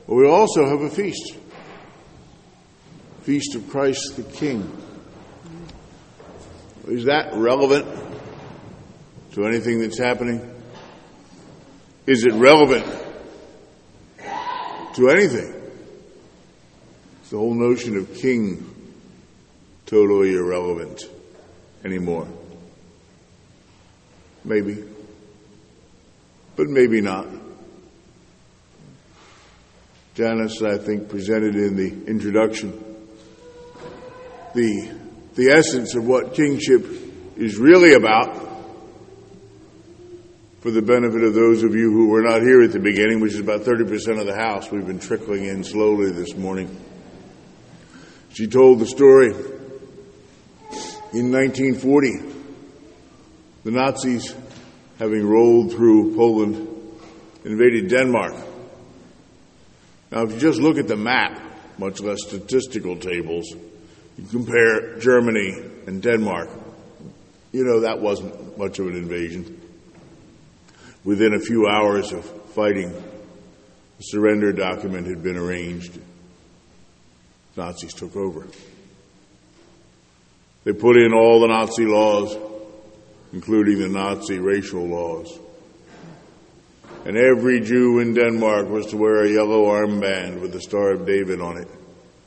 But we also have a feast. Feast of Christ the King. Is that relevant to anything that's happening? Is it relevant to anything? Is the whole notion of king totally irrelevant anymore? Maybe. But maybe not. Janice, I think, presented in the introduction the essence of what kingship is really about, for the benefit of those of you who were not here at the beginning, which is about 30% of the house. We've been trickling in slowly this morning. She told the story. In 1940, the Nazis, having rolled through Poland, invaded Denmark. Now, if you just look at the map, much less statistical tables, you compare Germany and Denmark, you know that wasn't much of an invasion. Within a few hours of fighting, the surrender document had been arranged. Nazis took over. They put in all the Nazi laws, including the Nazi racial laws. And every Jew in Denmark was to wear a yellow armband with the Star of David on it.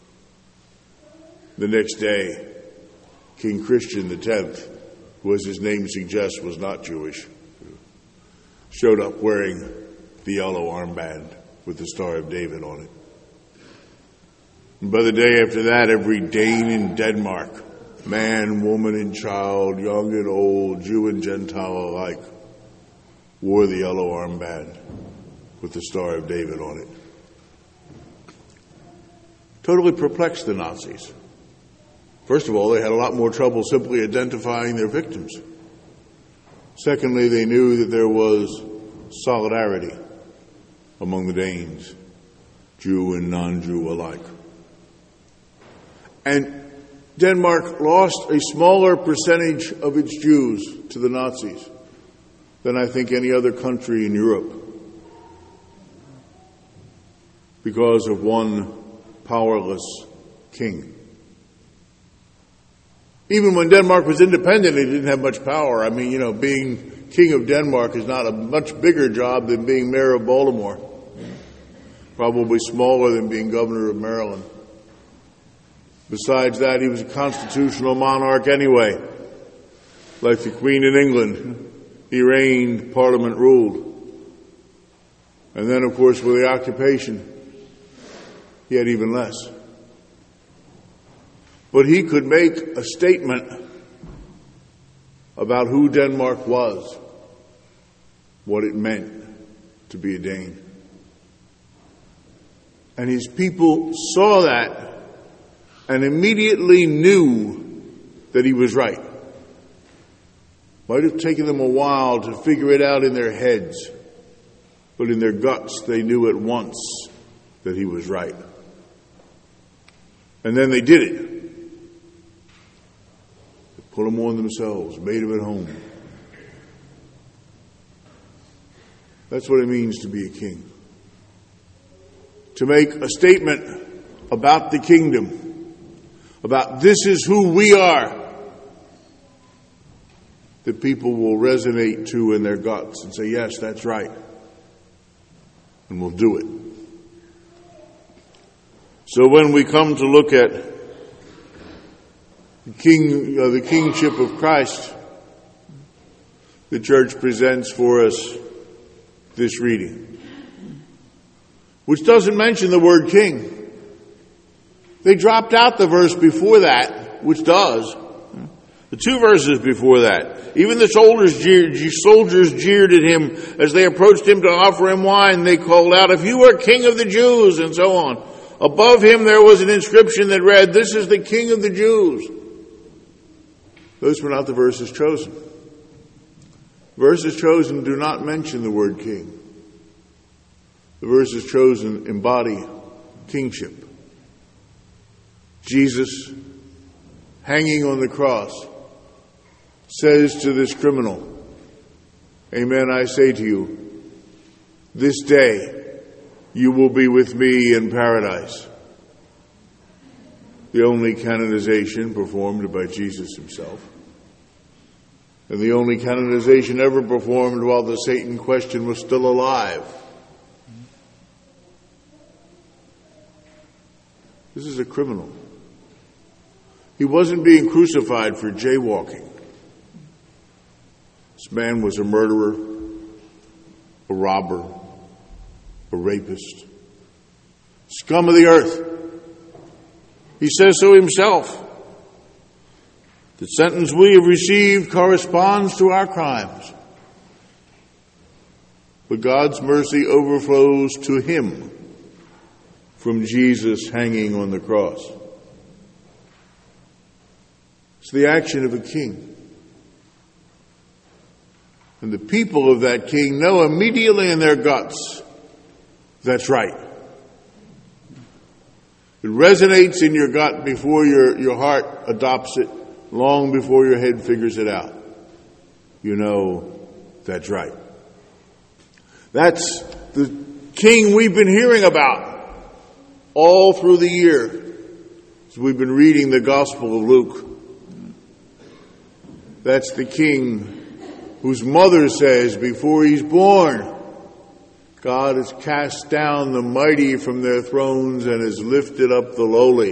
The next day, King Christian X, who, as his name suggests, was not Jewish, showed up wearing the yellow armband with the Star of David on it. And by the day after that, every Dane in Denmark, man, woman, and child, young and old, Jew and Gentile alike, wore the yellow armband with the Star of David on it. Totally perplexed the Nazis. First of all, they had a lot more trouble simply identifying their victims. Secondly, they knew that there was solidarity among the Danes, Jew and non-Jew alike. And Denmark lost a smaller percentage of its Jews to the Nazis than I think any other country in Europe, because of one powerless king. Even when Denmark was independent, it didn't have much power. I mean, being king of Denmark is not a much bigger job than being mayor of Baltimore. Probably smaller than being governor of Maryland. Besides that, he was a constitutional monarch anyway. Like the Queen in England, he reigned, Parliament ruled. And then, of course, with the occupation, he had even less. But he could make a statement about who Denmark was, what it meant to be a Dane. And his people saw that and immediately knew that he was right. Might have taken them a while to figure it out in their heads, but in their guts they knew at once that he was right. And then they did it. Put them on themselves, made them at home. That's what it means to be a king. To make a statement about the kingdom, about this is who we are, that people will resonate to in their guts and say, yes, that's right. And we'll do it. So when we come to look at the kingship of Christ, the church presents for us this reading, which doesn't mention the word king. They dropped out the verse before that, which does. The two verses before that. Even the soldiers jeered at him as they approached him to offer him wine. They called out, "If you are king of the Jews," and so on. Above him there was an inscription that read, "This is the King of the Jews." Those were not the verses chosen. Verses chosen do not mention the word king. The verses chosen embody kingship. Jesus, hanging on the cross, says to this criminal, "Amen, I say to you, this day you will be with me in paradise. The only canonization performed by Jesus himself, and the only canonization ever performed while the Satan question was still alive. This is a criminal. He wasn't being crucified for jaywalking. This man was a murderer, a robber, a rapist, scum of the earth. He says so himself. The sentence we have received corresponds to our crimes. But God's mercy overflows to him from Jesus hanging on the cross. It's the action of a king. And the people of that king know immediately in their guts, that's right. It resonates in your gut before your heart adopts it, long before your head figures it out. You know, that's right. That's the king we've been hearing about all through the year as we've been reading the Gospel of Luke. That's the king whose mother says before he's born, God has cast down the mighty from their thrones and has lifted up the lowly.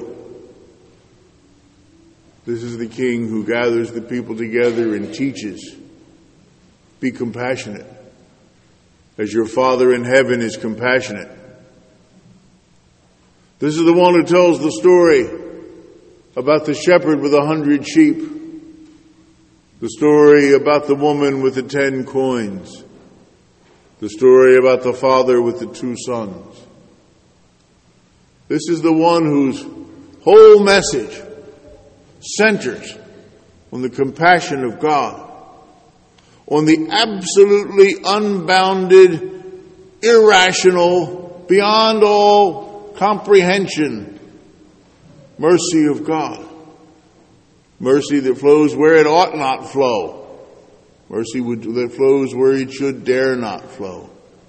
This is the king who gathers the people together and teaches. Be compassionate, as your Father in heaven is compassionate. This is the one who tells the story about the shepherd with 100 sheep. The story about the woman with the 10 coins. The story about the father with the 2 sons. This is the one whose whole message centers on the compassion of God, on the absolutely unbounded, irrational, beyond all comprehension mercy of God. Mercy that flows where it ought not flow. Mercy that flows where it should dare not flow.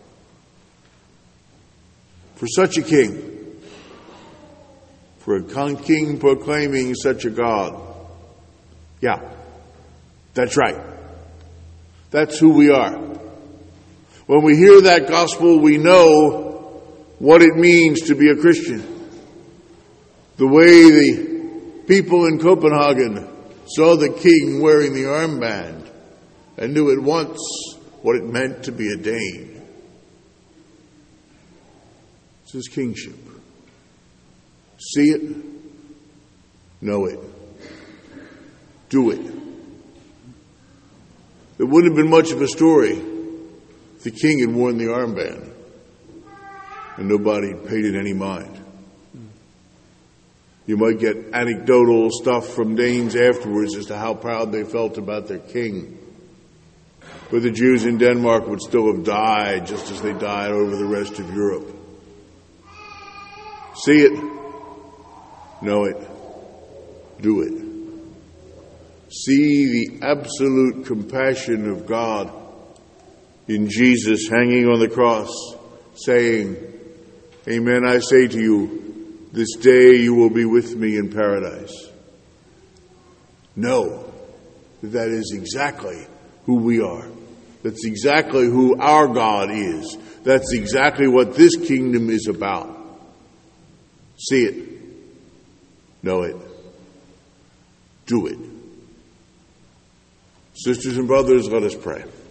For such a king, for a king proclaiming such a God, yeah, that's right. That's who we are. When we hear that gospel, we know what it means to be a Christian. The way the people in Copenhagen saw the king wearing the armband and knew at once what it meant to be a Dane. It's his kingship. See it, know it, do it. There wouldn't have been much of a story if the king had worn the armband and nobody paid it any mind. You might get anecdotal stuff from Danes afterwards as to how proud they felt about their king. But the Jews in Denmark would still have died just as they died over the rest of Europe. See it, know it, do it. See the absolute compassion of God in Jesus hanging on the cross, saying, Amen, I say to you, this day you will be with me in paradise. Know that is exactly who we are. That's exactly who our God is. That's exactly what this kingdom is about. See it. Know it. Do it. Sisters and brothers, let us pray.